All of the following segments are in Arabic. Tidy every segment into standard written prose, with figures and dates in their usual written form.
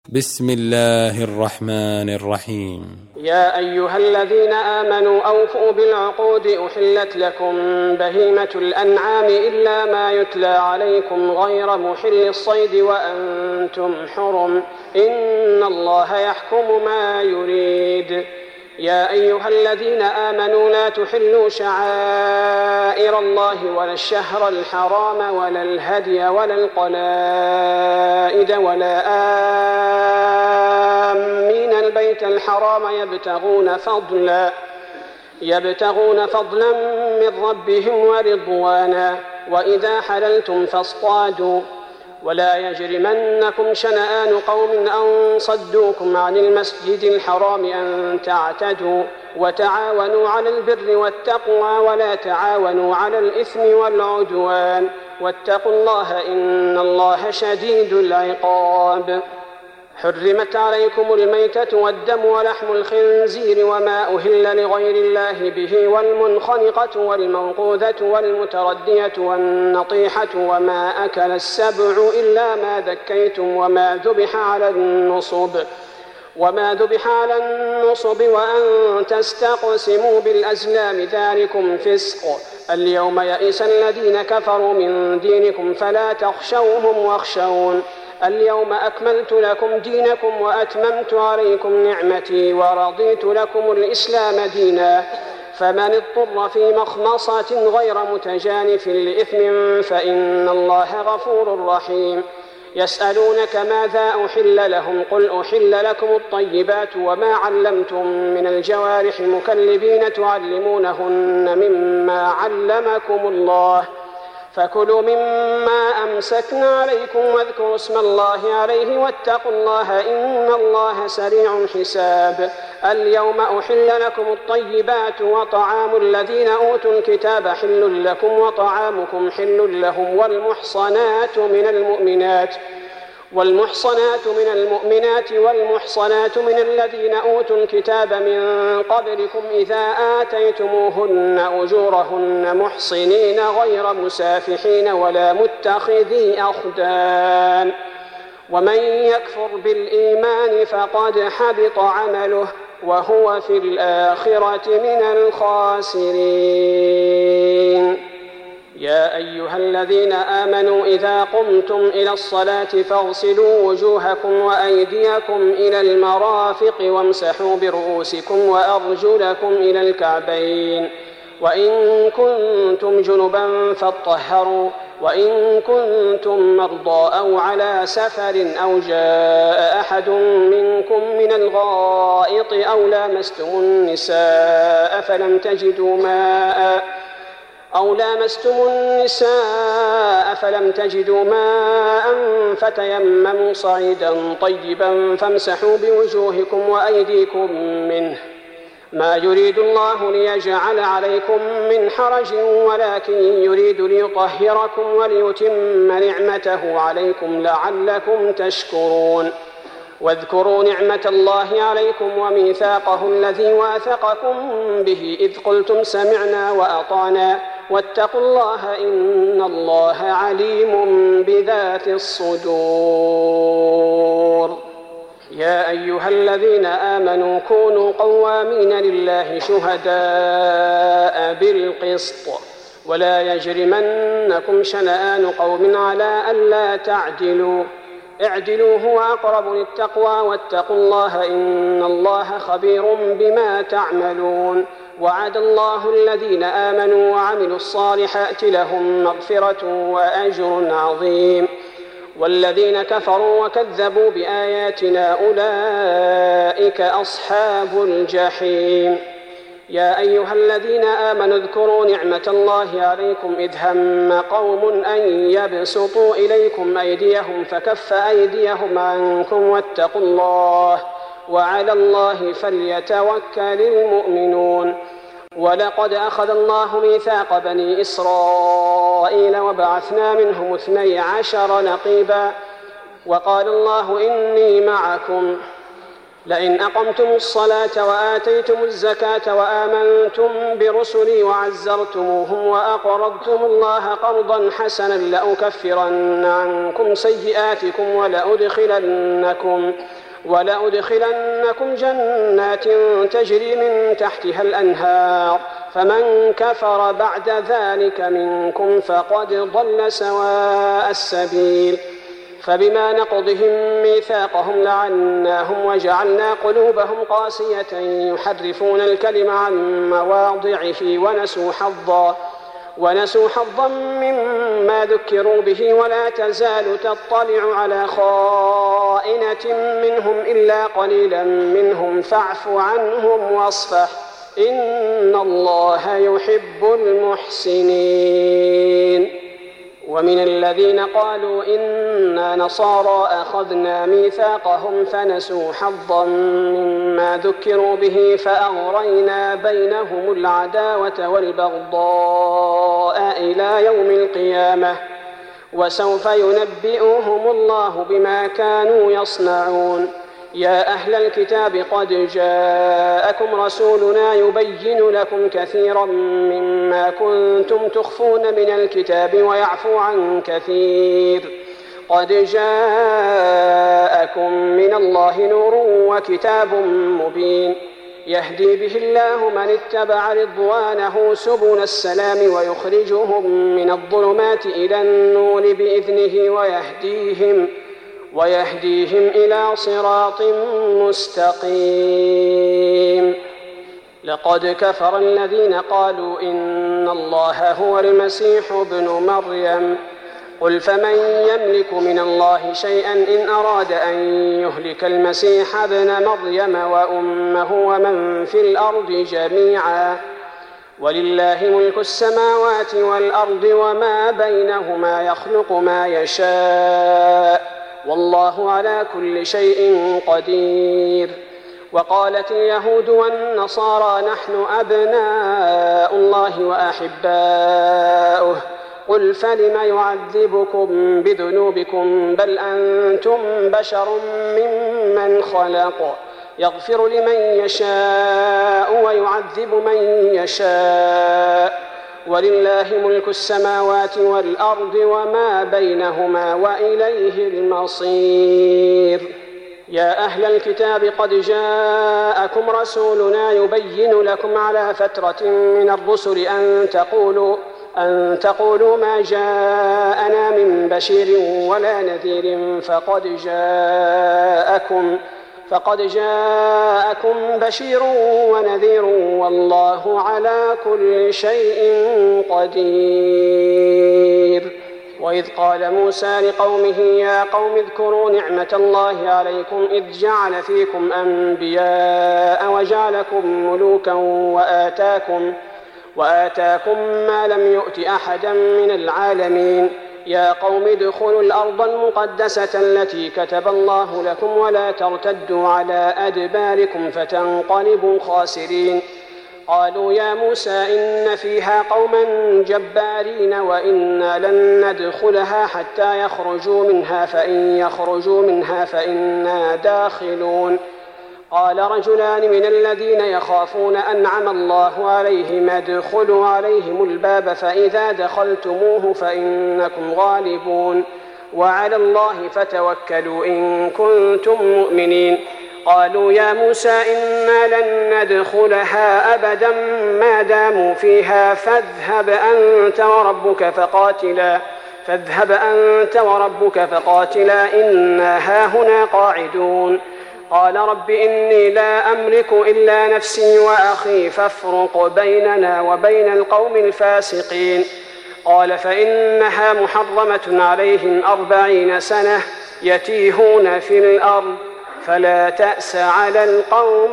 بسم الله الرحمن الرحيم. يا أيها الذين آمنوا أوفوا بالعقود أحلت لكم بهيمة الأنعام إلا ما يتلى عليكم غير محل الصيد وأنتم حرم إن الله يحكم ما يريد. يا أيها الذين آمنوا لا تحلوا شعائر الله ولا الشهر الحرام ولا الهدي ولا القلائد ولا آمين البيت الحرام يبتغون فضلا من ربهم ورضوانا وإذا حللتم فاصطادوا ولا يجرمنكم شنآن قوم أن صدوكم عن المسجد الحرام أن تعتدوا وتعاونوا على البر والتقوى ولا تعاونوا على الإثم والعدوان واتقوا الله إن الله شديد العقاب. حرمت عليكم الميتة والدم ولحم الخنزير وما أهل لغير الله به والمنخنقة والموقوذة والمتردية والنطيحة وما أكل السبع إلا ما ذكيتم وما ذبح على النصب وأن تستقسموا بالأزلام ذلكم فسق. اليوم يئس الذين كفروا من دينكم فلا تخشوهم واخشون. اليوم أكملت لكم دينكم وأتممت عليكم نعمتي ورضيت لكم الإسلام دينا. فمن اضطر في مخمصة غير متجانف لإثم فإن الله غفور رحيم. يسألونك ماذا أحل لهم قل أحل لكم الطيبات وما علمتم من الجوارح مكلبين تعلمونهن مما علمكم الله فكلوا مما أمسكنا عليكم واذكروا اسم الله عليه واتقوا الله إن الله سريع الحساب. اليوم أحل لكم الطيبات وطعام الذين أوتوا الكتاب حل لكم وطعامكم حل لهم والمحصنات من المؤمنات والمحصنات من الذين أوتوا الكتاب من قبلكم إذا آتيتموهن أجورهن محصنين غير مسافحين ولا متخذي أخدان ومن يكفر بالإيمان فقد حبط عمله وهو في الآخرة من الخاسرين. يا أيها الذين آمنوا إذا قمتم إلى الصلاة فاغسلوا وجوهكم وأيديكم إلى المرافق وامسحوا برؤوسكم وأرجلكم إلى الكعبين وإن كنتم جنبا فاطهروا وإن كنتم مرضى أو على سفر أو جاء أحد منكم من الغائط أو لامستم النساء فلم تجدوا ماء فتيمموا صعيدا طيبا فامسحوا بوجوهكم وأيديكم منه ما يريد الله ليجعل عليكم من حرج ولكن يريد ليطهركم وليتم نعمته عليكم لعلكم تشكرون. واذكروا نعمة الله عليكم وميثاقه الذي واثقكم به إذ قلتم سمعنا وأطعنا واتقوا الله إن الله عليم بذات الصدور. يا أيها الذين آمنوا كونوا قوامين لله شهداء بالقسط ولا يجرمنكم شنآن قوم على ألا تعدلوا اعدلوا هو أقرب للتقوى واتقوا الله إن الله خبير بما تعملون. وعد الله الذين آمنوا وعملوا الصالحات لهم مغفرة وأجر عظيم والذين كفروا وكذبوا بآياتنا أولئك أصحاب الجحيم. يا أيها الذين آمنوا اذكروا نعمة الله عليكم إذ هم قوم أن يبسطوا إليكم أيديهم فكف أيديهم عنكم واتقوا الله وعلى الله فليتوكل المؤمنون. ولقد أخذ الله ميثاق بني إسرائيل وبعثنا منهم 12 نقيبا وقال الله إني معكم لئن أقمتم الصلاة وآتيتم الزكاة وآمنتم برسلي وعزرتموهم وأقرضتم الله قرضا حسنا لأكفرن عنكم سيئاتكم ولأدخلنكم جنات تجري من تحتها الأنهار فمن كفر بعد ذلك منكم فقد ضل سواء السبيل فبما نقضهم ميثاقهم لعناهم وجعلنا قلوبهم قاسية يحرفون الكلم عن مواضعه ونسوا حظا مما ذكروا به ولا تزال تطلع على خائنة منهم إلا قليلا منهم فاعف عنهم واصفح إن الله يحب المحسنين. ومن الذين قالوا إنا نصارى أخذنا ميثاقهم فنسوا حظا مما ذكروا به فأغرينا بينهم العداوة والبغضاء إلى يوم القيامة وسوف ينبئهم الله بما كانوا يصنعون. يا أهل الكتاب قد جاءكم رسولنا يبين لكم كثيرا مما كنتم تخفون من الكتاب ويعفو عن كثير قد جاءكم من الله نور وكتاب مبين يهدي به الله من اتبع رضوانه سبل السلام ويخرجهم من الظلمات إلى النور بإذنه ويهديهم إلى صراط مستقيم. لقد كفر الذين قالوا إن الله هو المسيح ابن مريم قل فمن يملك من الله شيئا إن أراد أن يهلك المسيح ابن مريم وأمه ومن في الأرض جميعا ولله ملك السماوات والأرض وما بينهما يخلق ما يشاء والله على كل شيء قدير. وقالت اليهود والنصارى نحن أبناء الله وأحباؤه قل فلم يعذبكم بذنوبكم بل أنتم بشر ممن خلق يغفر لمن يشاء ويعذب من يشاء ولله ملك السماوات والأرض وما بينهما وإليه المصير. يا أهل الكتاب قد جاءكم رسولنا يبين لكم على فترة من الرسل أن تقولوا ما جاءنا من بشير ولا نذير فقد جاءكم بشير ونذير والله على كل شيء قدير. وإذ قال موسى لقومه يا قوم اذكروا نعمة الله عليكم إذ جعل فيكم أنبياء وجعلكم ملوكا وآتاكم ما لم يؤت أحدا من العالمين. يا قوم ادخلوا الأرض المقدسة التي كتب الله لكم ولا ترتدوا على أدباركم فتنقلبوا خاسرين. قالوا يا موسى إن فيها قوما جبارين وإنا لن ندخلها حتى يخرجوا منها فإن يخرجوا منها فإنا داخلون. قال رجلان من الذين يخافون أنعم الله عليهم ادخلوا عليهم الباب فإذا دخلتموه فإنكم غالبون وعلى الله فتوكلوا إن كنتم مؤمنين. قالوا يا موسى إنا لن ندخلها أبدا ما داموا فيها فاذهب أنت وربك فقاتلا إنا هاهنا قاعدون. قال رب إني لا أملك إلا نفسي وأخي فافرق بيننا وبين القوم الفاسقين. قال فإنها محرمة عليهم 40 سنة يتيهون في الأرض فلا تأس على القوم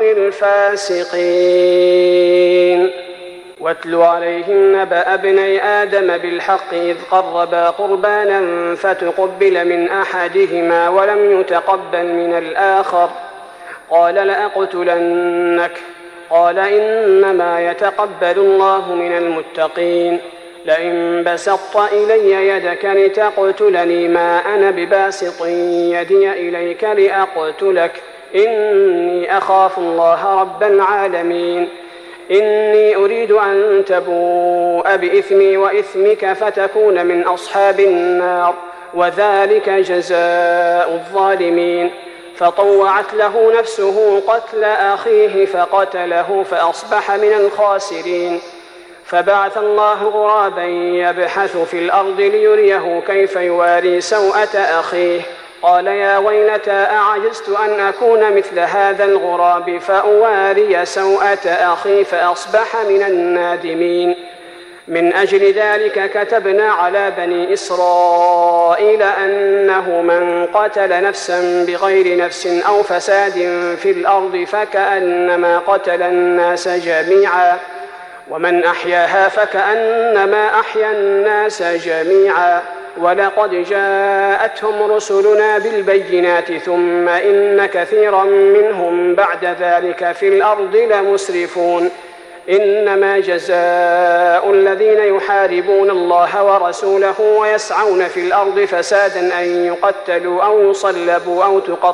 الفاسقين. واتل عليهم نبأ ابني آدم بالحق إذ قربا قربانا فتقبل من أحدهما ولم يتقبل من الآخر قال لأقتلنك قال إنما يتقبل الله من المتقين. لئن بسطت إلي يدك لتقتلني ما أنا بباسط يدي إليك لأقتلك إني أخاف الله رب العالمين. إني أريد أن تبوء بإثمي وإثمك فتكون من أصحاب النار، وذلك جزاء الظالمين. فطوعت له نفسه قتل أخيه فقتله فأصبح من الخاسرين. فبعث الله غرابا يبحث في الأرض ليريه كيف يواري سوءة أخيه، قال يا ويلتى أعجزت أن أكون مثل هذا الغراب فأواري سوءة أخي فأصبح من النادمين. من أجل ذلك كتبنا على بني إسرائيل أنه من قتل نفسا بغير نفس أو فساد في الأرض فكأنما قتل الناس جميعا، ومن أحياها فكأنما أحيا الناس جميعا. ولقد جاءتهم رسلنا بالبينات ثم إن كثيرا منهم بعد ذلك في الأرض لمسرفون. إنما جزاء الذين يحاربون الله ورسوله ويسعون في الأرض فسادا أن يقتلوا أو يصلبوا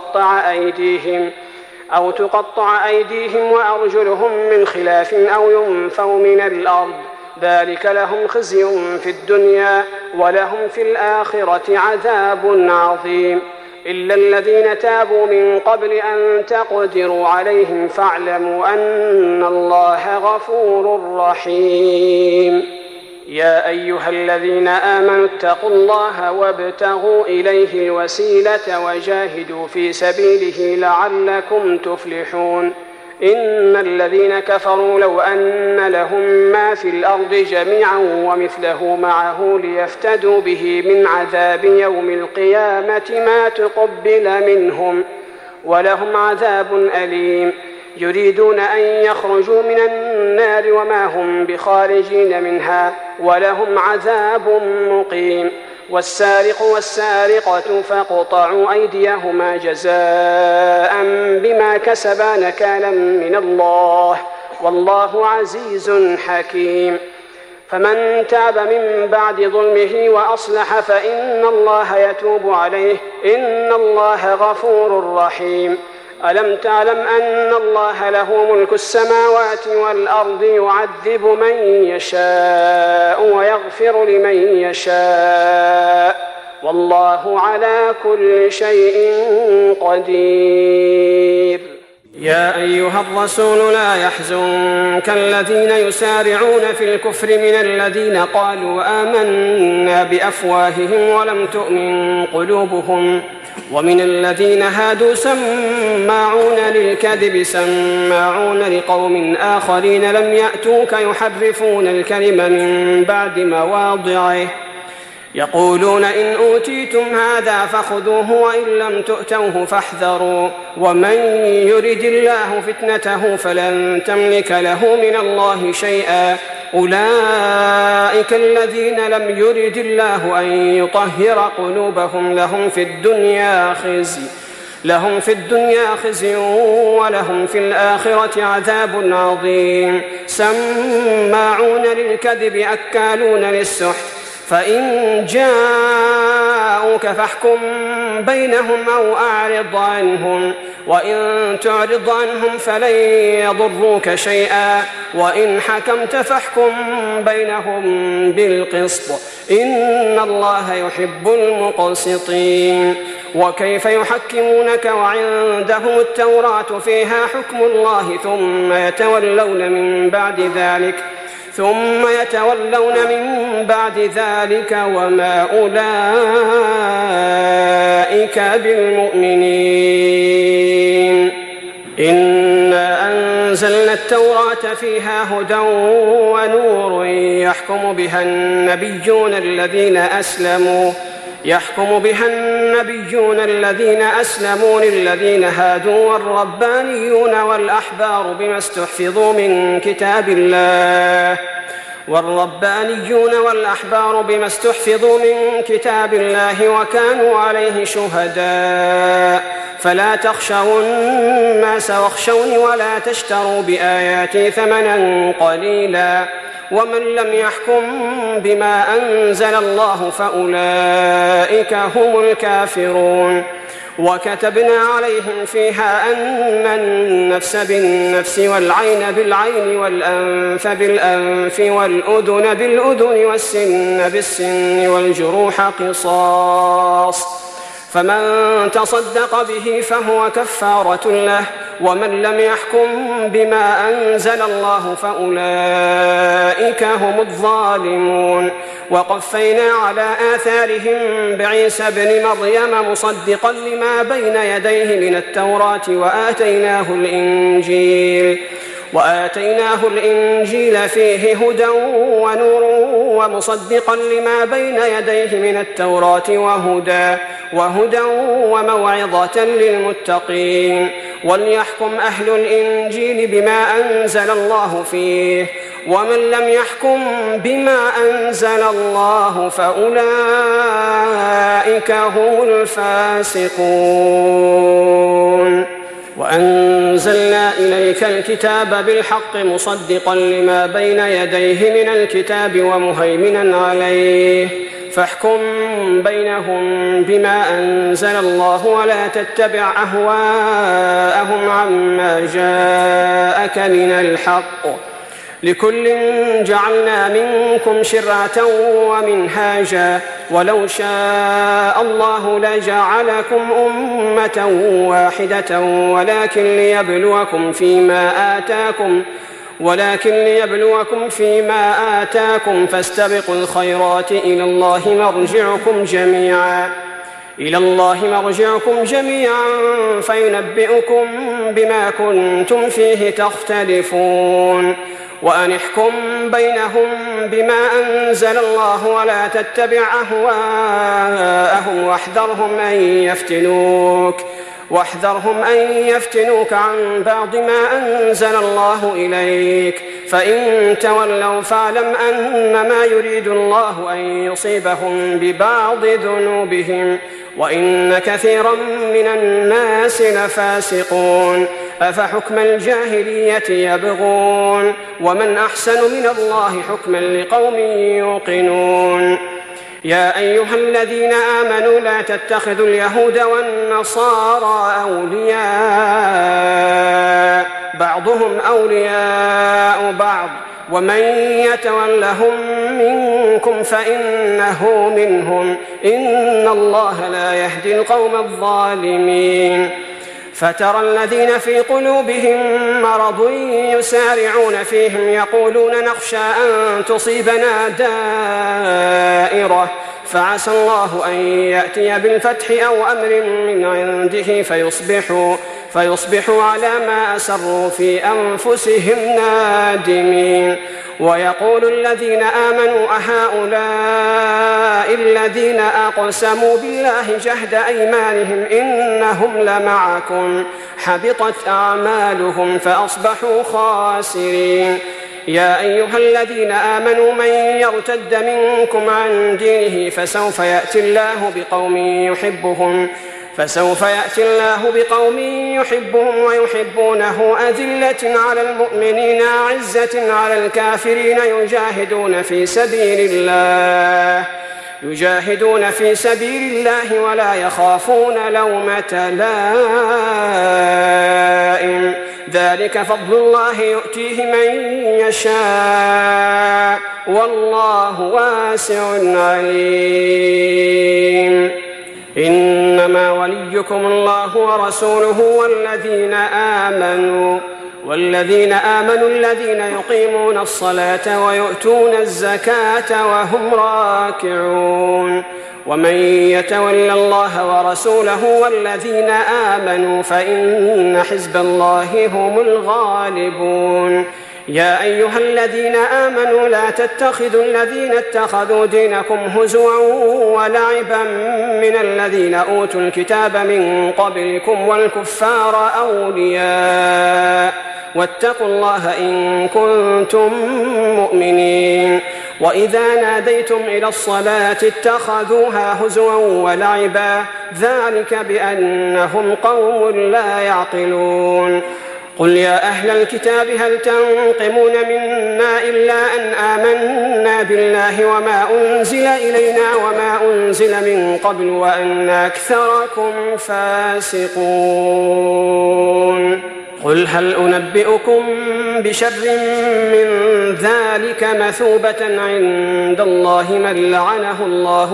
أو تقطع أيديهم وأرجلهم من خلاف أو ينفوا من الأرض، ذلك لهم خزي في الدنيا ولهم في الآخرة عذاب عظيم. إلا الذين تابوا من قبل أن تقدروا عليهم فاعلموا أن الله غفور رحيم. يا أيها الذين آمنوا اتقوا الله وابتغوا إليه الوسيلة وجاهدوا في سبيله لعلكم تفلحون. إن الذين كفروا لو أن لهم ما في الأرض جميعا ومثله معه ليفتدوا به من عذاب يوم القيامة ما تقبل منهم ولهم عذاب أليم. يريدون أن يخرجوا من النار وما هم بخارجين منها ولهم عذاب مقيم. والسارق والسارقة فاقطعوا أيديهما جزاء بما كسبا نكالا من الله والله عزيز حكيم. فمن تاب من بعد ظلمه وأصلح فإن الله يتوب عليه إن الله غفور رحيم. ألم تعلم أن الله له ملك السماوات والأرض يعذب من يشاء ويغفر لمن يشاء والله على كل شيء قدير. يا أيها الرسول لا يحزنك الذين يسارعون في الكفر من الذين قالوا آمنا بأفواههم ولم تؤمن قلوبهم ومن الذين هادوا سماعون للكذب سماعون لقوم آخرين لم يأتوك يحرفون الكلم من بعد مواضعه يقولون إن أوتيتم هذا فخذوه وإن لم تؤتوه فاحذروا ومن يرد الله فتنته فلن تملك له من الله شيئا أولئك الذين لم يرد الله أن يطهر قلوبهم لهم في الدنيا خزي ولهم في الآخرة عذاب عظيم. سماعون للكذب أكالون للسحت فإن جاءوك فاحكم بينهم أو أعرض عنهم وإن تعرض عنهم فلن يضروك شيئا وإن حكمت فاحكم بينهم بالقسط إن الله يحب المقسطين. وكيف يحكمونك وعندهم التوراة فيها حكم الله ثم يتولون من بعد ذلك وما أولئك بالمؤمنين. إنا أنزلنا التوراة فيها هدى ونور يحكم بها النبيون الذين أسلموا للذين هادوا والربانيون والأحبار بما استحفظوا من كتاب الله وكانوا عليه شهداء فلا تخشوا الناس واخشوني ولا تشتروا بآياتي ثمنا قليلا ومن لم يحكم بما أنزل الله فأولئك هم الكافرون. وكتبنا عليهم فيها أن النفس بالنفس والعين بالعين والأنف بالأنف والأذن بالأذن والسن بالسن والجروح قصاص، فمن تصدق به فهو كفارة له، ومن لم يحكم بما أنزل الله فأولئك هم الظالمون. وقفينا على آثارهم بعيسى ابن مريم مصدقا لما بين يديه من التوراة وآتيناه الإنجيل فيه هدى ونور ومصدقا لما بين يديه من التوراة وهدى وموعظة للمتقين. وليحكم أهل الإنجيل بما أنزل الله فيه، ومن لم يحكم بما أنزل الله فأولئك هم الفاسقون. وأنزلنا إليك الكتاب بالحق مصدقا لما بين يديه من الكتاب ومهيمنا عليه، فاحكم بينهم بما أنزل الله ولا تتبع أهواءهم عما جاءك من الحق، لكل جعلنا منكم شرعة ومنهاجا، ولو شاء الله لجعلكم أمة واحدة ولكن ليبلوكم فيما آتاكم فاستبقوا الخيرات إلى الله مرجعكم جميعا فينبئكم بما كنتم فيه تختلفون. وأن احكم بينهم بما أنزل الله ولا تتبع أهواءهم واحذرهم أن يفتنوك عن بعض ما أنزل الله إليك، فإن تولوا فاعلم أنما يريد الله أن يصيبهم ببعض ذنوبهم وإن كثيرا من الناس لفاسقون. أفحكم الجاهلية يبغون ومن أحسن من الله حكما لقوم يوقنون. يا أيها الذين آمنوا لا تتخذوا اليهود والنصارى أولياء بعضهم أولياء بعض ومن يتولهم منكم فإنه منهم إن الله لا يهدي القوم الظالمين. فترى الذين في قلوبهم مرض يسارعون فيهم يقولون نخشى أن تصيبنا دائرة فعسى الله أن يأتي بالفتح أو أمر من عنده فيصبحوا على ما أسروا في أنفسهم نادمين. ويقول الذين آمنوا أهؤلاء الذين أقسموا بالله جهد أيمانهم إنهم لمعكم حبطت أعمالهم فأصبحوا خاسرين. يا أيها الذين آمنوا من يرتد منكم عن دينه فسوف يأتي الله بقوم يحبهم ويحبونه أذلة على المؤمنين أعزة على الكافرين يجاهدون في سبيل الله ولا يخافون لومة لائم ذلك فضل الله يؤتيه من يشاء والله واسع عليم. إنما وليكم الله ورسوله والذين آمنوا الذين يقيمون الصلاة ويؤتون الزكاة وهم راكعون. ومن يتول الله ورسوله والذين آمنوا فإن حزب الله هم الغالبون. يا أيها الذين آمنوا لا تتخذوا الذين اتخذوا دينكم هزوا ولعبا من الذين أوتوا الكتاب من قبلكم والكفار أولياء واتقوا الله إن كنتم مؤمنين. وإذا ناديتم إلى الصلاة اتخذوها هزوا ولعبا ذلك بأنهم قوم لا يعقلون. قل يا أهل الكتاب هل تنقمون منا إلا أن آمنا بالله وما أنزل إلينا وما أنزل من قبل وأن أكثركم فاسقون قل هل أنبئكم بشر من ذلك مثوبة عند الله من لعنه الله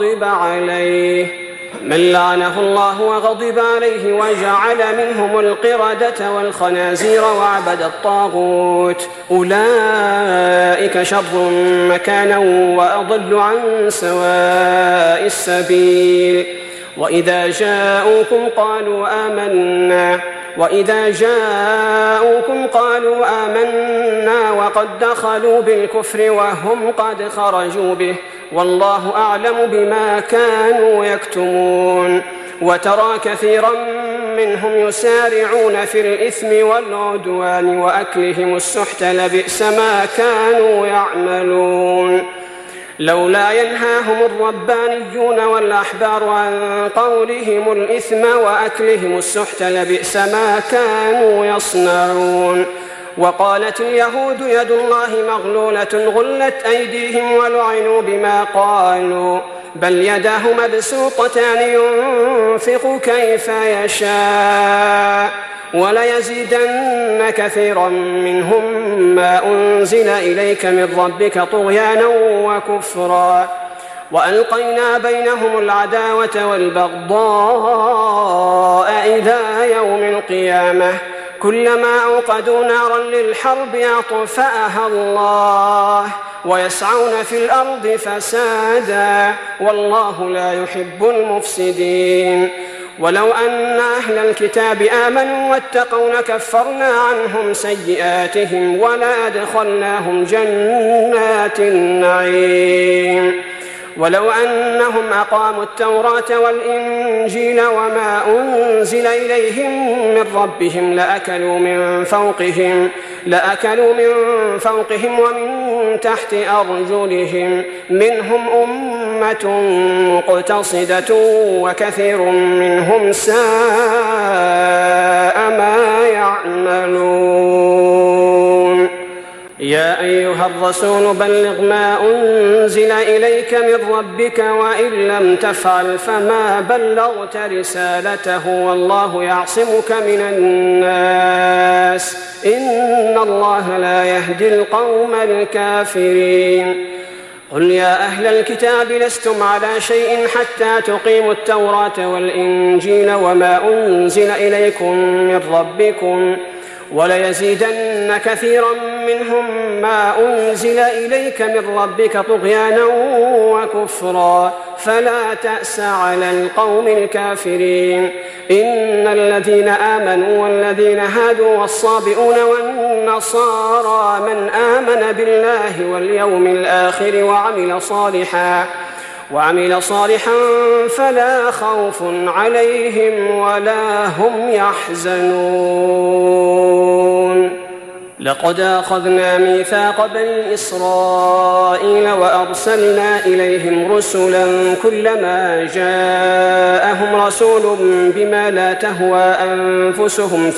وغضب عليه وجعل منهم القردة والخنازير وعبد الطاغوت أولئك شر مكانا وأضل عن سواء السبيل وإذا جاءوكم قالوا آمنا وقد دخلوا بالكفر وهم قد خرجوا به والله أعلم بما كانوا يكتمون وترى كثيرا منهم يسارعون في الإثم والعدوان وأكلهم السحت لبئس ما كانوا يعملون لولا ينهاهم الربانيون والأحبار عن قولهم الإثم وأكلهم السحت لبئس ما كانوا يصنعون وقالت اليهود يد الله مغلولة غلت أيديهم ولعنوا بما قالوا بل يداه مبسوطتان ينفق كيف يشاء وليزيدن كثيرا منهم ما أنزل إليك من ربك طغيانا وكفرا وألقينا بينهم العداوة والبغضاء إلى يوم القيامة كلما أوقدوا نارا للحرب أطفأها الله ويسعون في الأرض فسادا والله لا يحب المفسدين ولو أن أهل الكتاب آمنوا واتقوا لكفرنا عنهم سيئاتهم ولأدخلناهم جنات النعيم ولو أنهم أقاموا التوراة والإنجيل وما أنزل إليهم من ربهم لأكلوا من فوقهم ومن تحت أرجلهم منهم أمة مقتصدة وكثير منهم ساء ما يعملون يا أيها الرسول بلغ ما أنزل إليك من ربك وإن لم تفعل فما بلغت رسالته والله يعصمك من الناس إن الله لا يهدي القوم الكافرين قل يا أهل الكتاب لستم على شيء حتى تقيموا التوراة والإنجيل وما أنزل إليكم من ربكم وليزيدن كثيرا منهم ما أنزل إليك من ربك طغيانا وكفرا فلا تأس على القوم الكافرين إن الذين آمنوا والذين هادوا والصابئون والنصارى من آمن بالله واليوم الآخر وعمل صالحا فلا خوف عليهم ولا هم يحزنون لقد أخذنا ميثاق بني إسرائيل وأرسلنا إليهم رسلا كلما جاءهم رسول بما لا تهوى أنفسهم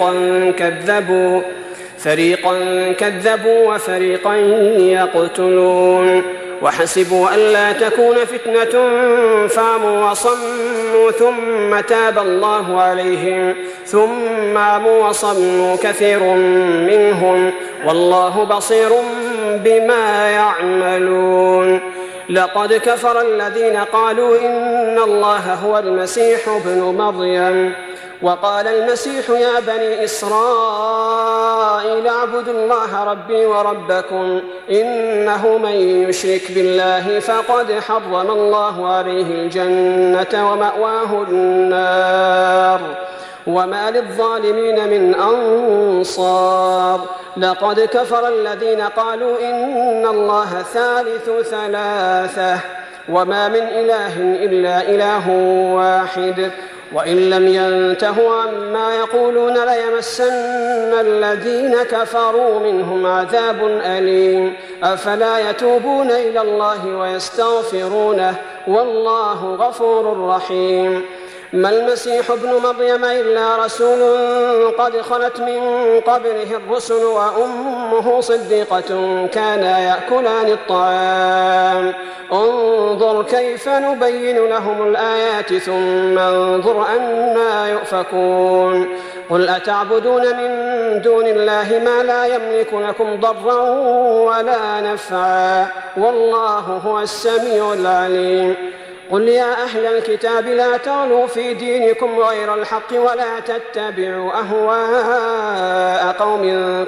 فريقا كذبوا وفريقا يقتلون وحسبوا ألا تكون فتنة فعموا وصموا ثم تاب الله عليهم ثم عموا وصموا كثير منهم والله بصير بما يعملون لقد كفر الذين قالوا إن الله هو المسيح ابن مريم وقال المسيح يا بني إسرائيل اعبدوا الله ربي وربكم إنه من يشرك بالله فقد حرم الله عليه الجنة ومأواه النار وما للظالمين من أنصار لقد كفر الذين قالوا إن الله ثالث ثلاثة وما من إله إلا إله واحد وإن لم ينتهوا عما يقولون ليمسن الذين كفروا منهم عذاب أليم أفلا يتوبون إلى الله ويستغفرونه والله غفور رحيم ما المسيح ابن مريم إلا رسول قد خلت من قبله الرسل وأمه صديقة كانا يأكلان الطعام انظر كيف نبين لهم الآيات ثم انظر أنى يؤفكون قل أتعبدون من دون الله ما لا يملك لكم ضرا ولا نفعا والله هو السميع العليم قل يا أهل الكتاب لا تغلوا في دينكم غير الحق ولا تتبعوا أهواء قوم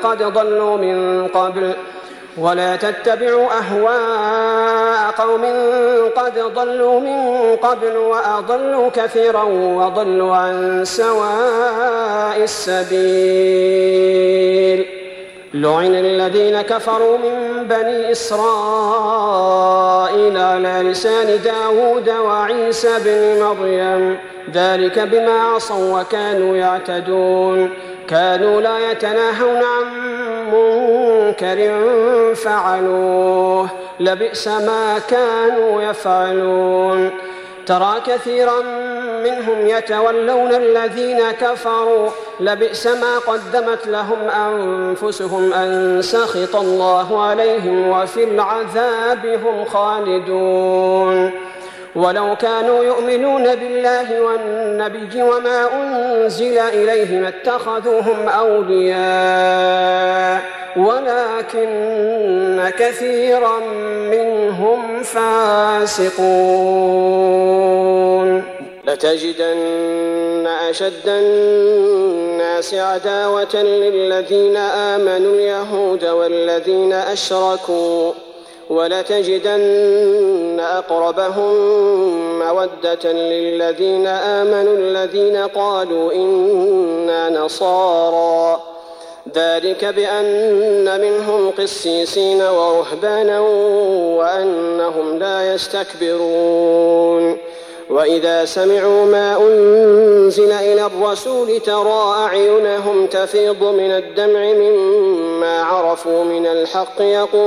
قد ضلوا من قبل وأضلوا كثيرا وضلوا عن سواء السبيل لعن الذين كفروا من بني إسرائيل على لسان داود وعيسى بن مريم ذلك بما عصوا وكانوا يعتدون كانوا لا يتناهون عن منكر فعلوه لبئس ما كانوا يفعلون ترى كثيرا منهم يتولون الذين كفروا لبئس ما قدمت لهم أنفسهم أن سخط الله عليهم وفي العذاب هم خالدون ولو كانوا يؤمنون بالله والنبي وما أنزل إليه ما اتخذوهم أولياء ولكن كثيرا منهم فاسقون لتجدن أشد الناس عداوة للذين آمنوا اليهود والذين أشركوا ولتجدن أقربهم مودة للذين آمنوا الذين قالوا إنا نصارى ذلك بأن منهم قسيسين ورهبانا وأنهم لا يستكبرون وإذا سمعوا ما أنزل إلى الرسول ترى أعينهم تفيض من الدمع مما عرفوا من الحق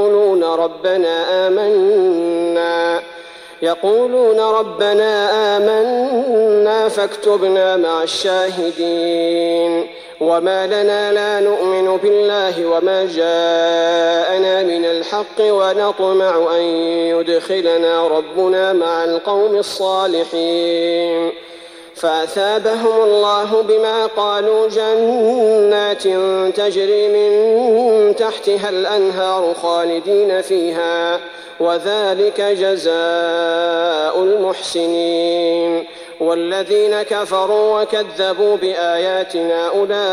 يقولون ربنا آمنا فاكتبنا مع الشاهدين وما لنا لا نؤمن بالله وما جاءنا من الحق ونطمع أن يدخلنا ربنا مع القوم الصالحين فأثابهم الله بما قالوا جنات تجري من تحتها الأنهار خالدين فيها وذلك جزاء المحسنين والذين كفروا وكذبوا بآياتنا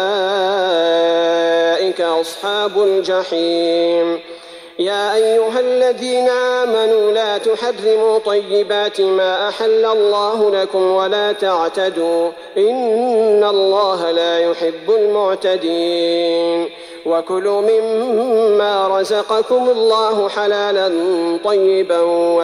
أولئك أصحاب الجحيم يا أيها الذين آمنوا لا تحرموا طيبات ما أحل الله لكم ولا تعتدوا إن الله لا يحب المعتدين وكلوا مما رزقكم الله حلالا طيبا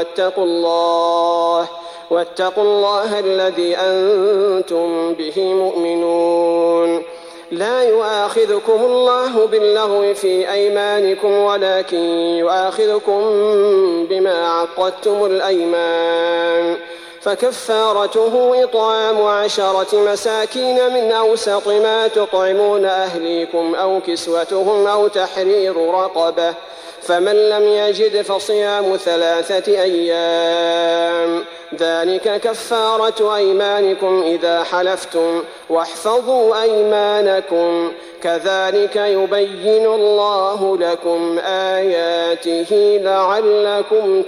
واتقوا الله الذي أنتم به مؤمنون لا يؤاخذكم الله باللغو في أيمانكم ولكن يؤاخذكم بما عقدتم الأيمان فكفارته إطعام 10 مساكين من أوسط ما تطعمون أهليكم أو كسوتهم أو تحرير رقبة فمن لم يجد فصيام 3 أيام ذلك كفارة أيمانكم إذا حلفتم واحفظوا أيمانكم كذلك يبين الله لكم آياته لعلكم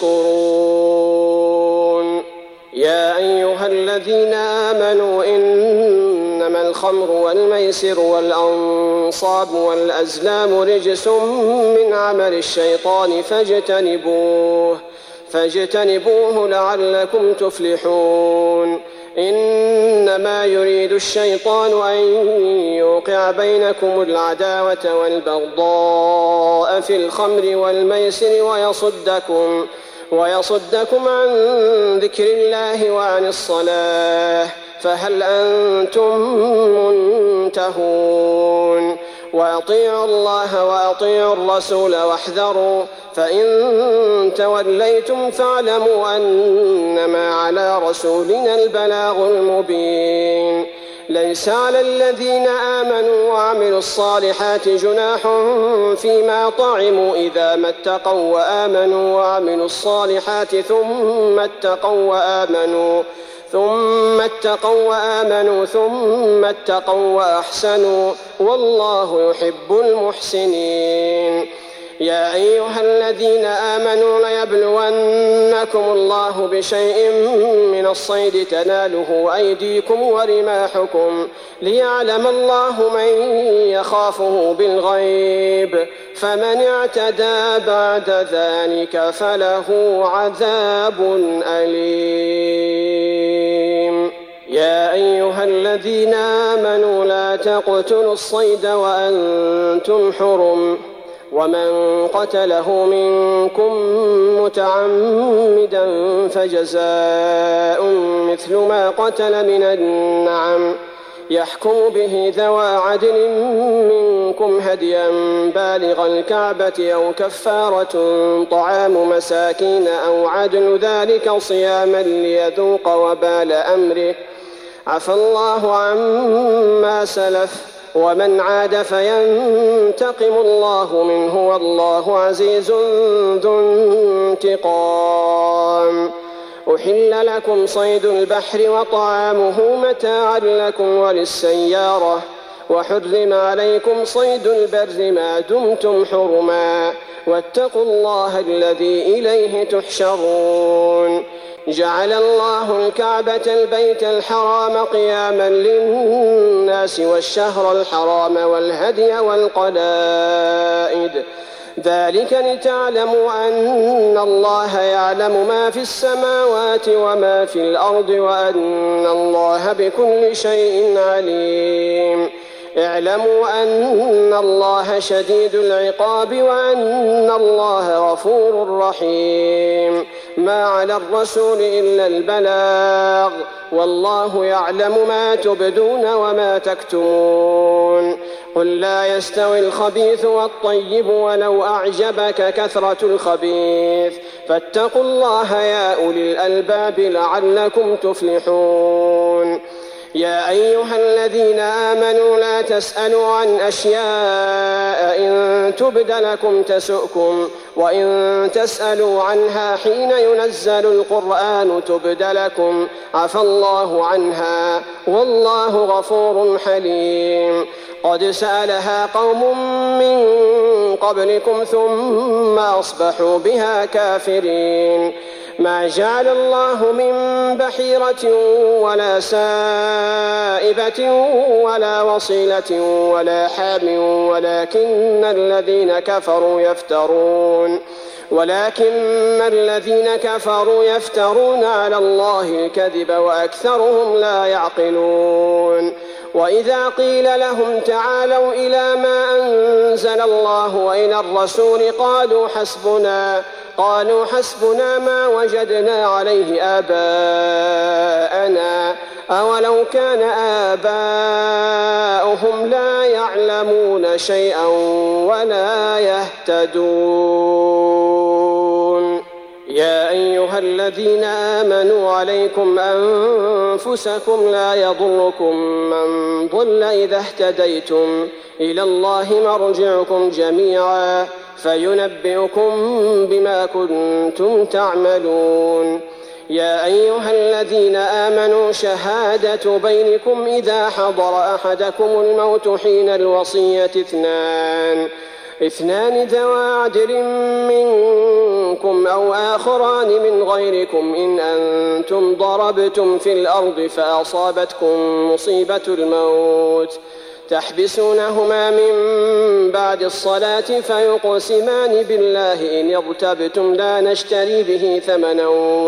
تشكرون يا أيها الذين آمنوا إنما الخمر والميسر والأنصاب والأزلام رجس من عمل الشيطان فاجتنبوه لعلكم تفلحون إنما يريد الشيطان أن يوقع بينكم العداوة والبغضاء في الخمر والميسر ويصدكم عن ذكر الله وعن الصلاة فهل أنتم منتهون وأطيعوا الله وأطيعوا الرسول واحذروا، فإن توليتم فاعلموا أنما على رسولنا البلاغ المبين. ليس على الذين آمنوا وعملوا الصالحات جناح فيما طعموا إذا ما اتقوا وآمنوا وعملوا الصالحات ثم اتقوا وأحسنوا والله يحب المحسنين. يا أيها الذين آمنوا ليبلونكم الله بشيء من الصيد تناله أيديكم ورماحكم ليعلم الله من يخافه بالغيب، فمن اعتدى بعد ذلك فله عذاب أليم. يا أيها الذين آمنوا لا تقتلوا الصيد وأنتم حرم، ومن قتله منكم متعمدا فجزاء مثل ما قتل من النعم يحكم به ذوى عدل منكم هديا بالغ الكعبة أو كفارة طعام مساكين أو عدل ذلك صياما ليذوق وبال أمره، عفى الله عما سلف، ومن عاد فينتقم الله منه والله عزيز ذو انتقام. أحل لكم صيد البحر وطعامه متاعا لكم وللسيارة، وحرم عليكم صيد البر ما دمتم حرما، واتقوا الله الذي إليه تحشرون. جعل الله الكعبة البيت الحرام قياما للناس والشهر الحرام والهدي والقلائد، ذلك لتعلموا أن الله يعلم ما في السماوات وما في الأرض وأن الله بكل شيء عليم. اعلموا أن الله شديد العقاب وأن الله غفور رحيم. ما على الرسول إلا البلاغ، والله يعلم ما تبدون وما تكتمون. قل لا يستوي الخبيث والطيب ولو أعجبك كثرة الخبيث، فاتقوا الله يا أولي الألباب لعلكم تفلحون. يا أيها الذين آمنوا لا تسألوا عن أشياء إن تبد لكم تسؤكم، وإن تسألوا عنها حين ينزل القرآن تبد لكم عفى الله عنها والله غفور حليم. قد سألها قوم من قبلكم ثم أصبحوا بها كافرين. ما جعل الله من بحيرة ولا سائبة ولا وصيلة ولا حام ولكن الذين كفروا يفترون على الله الكذب وأكثرهم لا يعقلون. وإذا قيل لهم تعالوا إلى ما أنزل الله وإلى الرسول قالوا حسبنا ما وجدنا عليه آباءنا أولو كان آباؤهم لا يعلمون شيئا ولا يهتدون. يا أيها الذين آمنوا عليكم أنفسكم لا يضركم من ضل إذا اهتديتم، إلى الله مرجعكم جميعا فينبئكم بما كنتم تعملون. يا أيها الذين آمنوا شهادة بينكم إذا حضر أحدكم الموت حين الوصية اثنان ذوى عدل منكم أو آخران من غيركم إن أنتم ضربتم في الأرض فأصابتكم مصيبة الموت تحبسونهما من بعد الصلاة فيقسمان بالله إن ارتبتم لا نشتري به ثمنا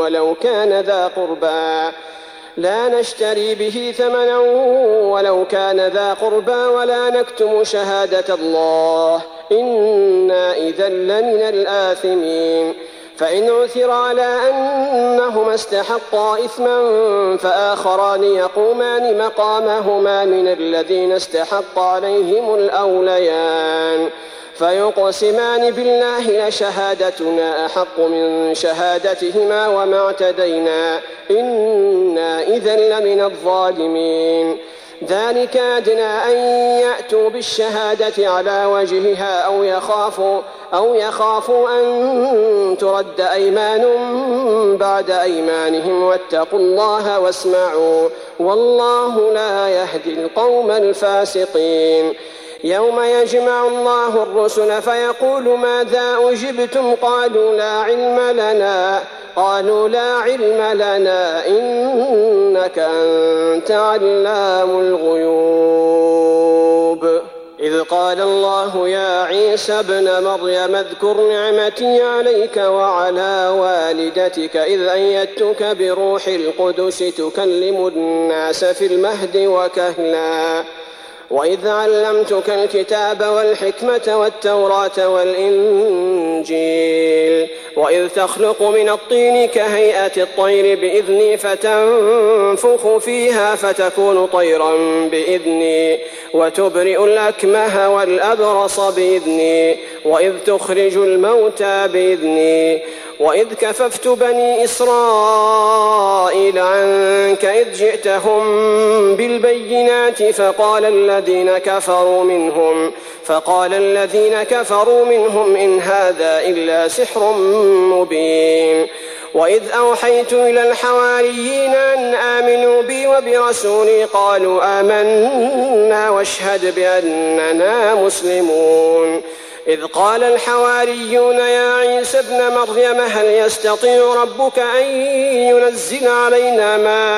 ولو كان ذا قربى ولا نكتم شهادة الله إنا إذا لمن الآثمين. فإن عثر على أنهما استحقا إثما فآخران يقومان مقامهما من الذين استحق عليهم الأوليان فيقسمان بالله لشهادتنا أحق من شهادتهما وما اعتدينا إنا إذا لمن الظالمين. ذلك أدنى أن يأتوا بالشهادة على وجهها أو يخافوا أن ترد أيمان بعد أيمانهم واتقوا الله واسمعوا والله لا يهدي القوم الفاسقين. يوم يجمع الله الرسل فيقول ماذا أجبتم قالوا لا علم لنا إنك أنت علام الغيوب. إذ قال الله يا عيسى ابن مريم اذكر نعمتي عليك وعلى والدتك إذ أيدتك بروح القدس تكلم الناس في المهد وكهلا وإذ علمتك الكتاب والحكمة والتوراة والإنجيل وإذ تخلق من الطين كهيئة الطير بإذني فتنفخ فيها فتكون طيرا بإذني وتبرئ الأكمه والأبرص بإذني وإذ تخرج الموتى بإذني وإذ كففت بني إسرائيل عنك إذ جئتهم بالبينات فقال الذين كفروا منهم إن هذا إلا سحر مبين. وإذ أوحيت إلى الحواريين أن آمنوا بي وبرسولي قالوا آمنا واشهد بأننا مسلمون. إذ قال الحواريون يا عيسى ابن مريم هل يستطيع ربك أن ينزل علينا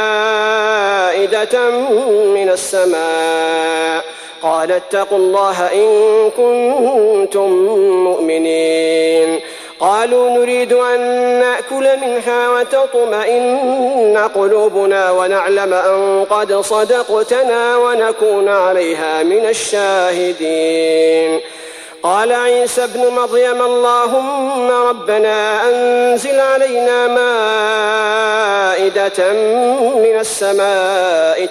مائدة من السماء قال اتقوا الله إن كنتم مؤمنين. قالوا نريد أن نأكل منها وتطمئن قلوبنا ونعلم أن قد صدقتنا ونكون عليها من الشاهدين. قال عيسى ابن مريم اللهم ربنا أنزل علينا مائدة من السماء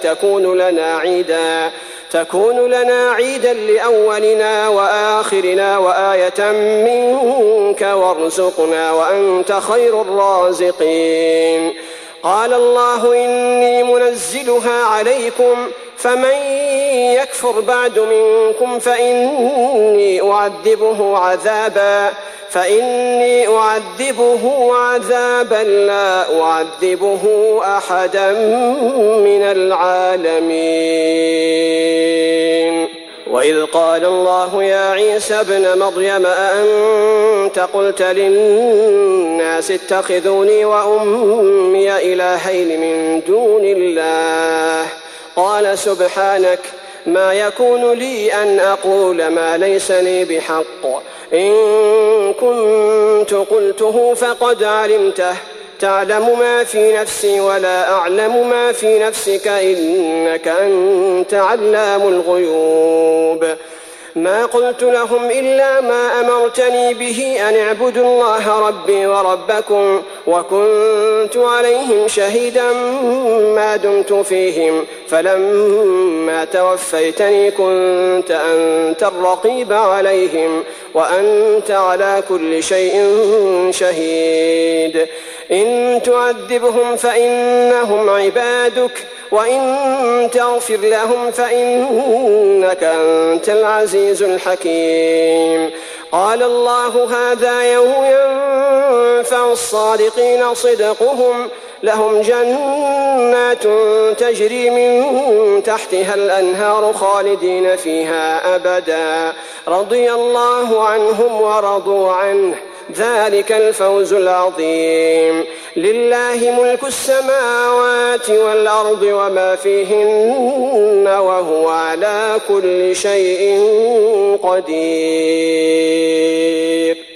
تكون لنا عيدا لأولنا وآخرنا وآية منك وارزقنا وأنت خير الرازقين. قال الله إني منزلها عليكم فمن يكفر بعد منكم فإني أعذبه عذابا لا أعذبه أحدا من العالمين. وإذ قال الله يا عيسى ابن مريم أأنت قلت للناس اتخذوني وأمي إلهين من دون الله قال سبحانك ما يكون لي أن أقول ما ليس لي بحق إن كنت قلته فقد علمته تعلم ما في نفسي ولا أعلم ما في نفسك إنك أنت علام الغيوب. ما قلت لهم إلا ما أمرتني به أن اعبدوا الله ربي وربكم وكنت عليهم شهيدا ما دمت فيهم فلما توفيتني كنت أنت الرقيب عليهم وأنت على كل شيء شهيد. إن تعذبهم فإنهم عبادك وإن تغفر لهم فإنك أنت العزيز الحكيم. قال الله هذا يوم ينفع الصادقين صدقهم لهم جنات تجري من تحتها الأنهار خالدين فيها أبدا رضي الله عنهم ورضوا عنه ذلك الفوز العظيم. لله ملك السماوات والأرض وما فيهن وهو على كل شيء قدير.